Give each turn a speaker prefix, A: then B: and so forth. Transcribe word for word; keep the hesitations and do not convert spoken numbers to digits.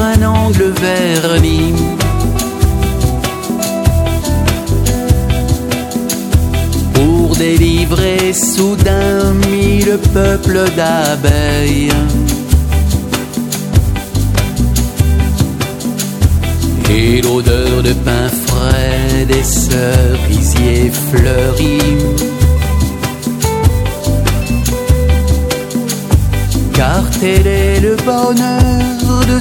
A: un angle verni. Pour délivrer soudain mille peuples d'abeilles. Et l'odeur de pain frais des cerisiers fleuris. Car tel est le bonheur de